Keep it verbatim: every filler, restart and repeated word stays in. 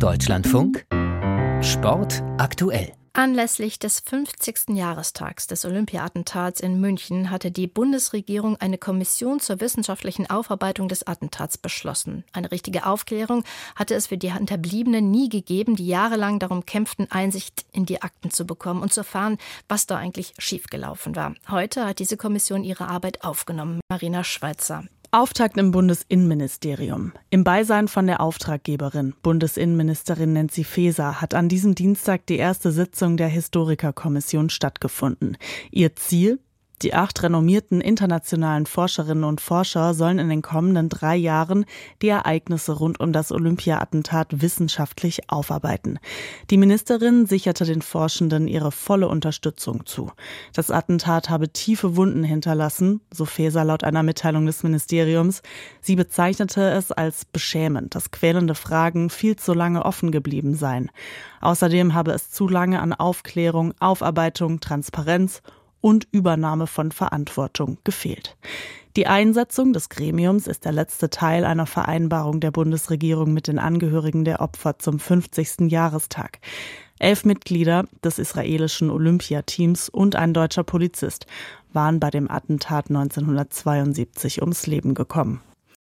Deutschlandfunk Sport aktuell. Anlässlich des fünfzigsten Jahrestags des Olympia-Attentats in München hatte die Bundesregierung eine Kommission zur wissenschaftlichen Aufarbeitung des Attentats beschlossen. Eine richtige Aufklärung hatte es für die Hinterbliebenen nie gegeben, die jahrelang darum kämpften, Einsicht in die Akten zu bekommen und zu erfahren, was da eigentlich schiefgelaufen war. Heute hat diese Kommission ihre Arbeit aufgenommen. Marina Schweizer. Auftakt im Bundesinnenministerium. Im Beisein von der Auftraggeberin, Bundesinnenministerin Nancy Faeser, hat an diesem Dienstag die erste Sitzung der Historikerkommission stattgefunden. Ihr Ziel? Die acht renommierten internationalen Forscherinnen und Forscher sollen in den kommenden drei Jahren die Ereignisse rund um das Olympia-Attentat wissenschaftlich aufarbeiten. Die Ministerin sicherte den Forschenden ihre volle Unterstützung zu. Das Attentat habe tiefe Wunden hinterlassen, so Faeser laut einer Mitteilung des Ministeriums. Sie bezeichnete es als beschämend, dass quälende Fragen viel zu lange offen geblieben seien. Außerdem habe es zu lange an Aufklärung, Aufarbeitung, Transparenz und Übernahme von Verantwortung gefehlt. Die Einsetzung des Gremiums ist der letzte Teil einer Vereinbarung der Bundesregierung mit den Angehörigen der Opfer zum fünfzigsten Jahrestag. Elf Mitglieder des israelischen Olympiateams und ein deutscher Polizist waren bei dem Attentat neunzehnhundertzweiundsiebzig ums Leben gekommen.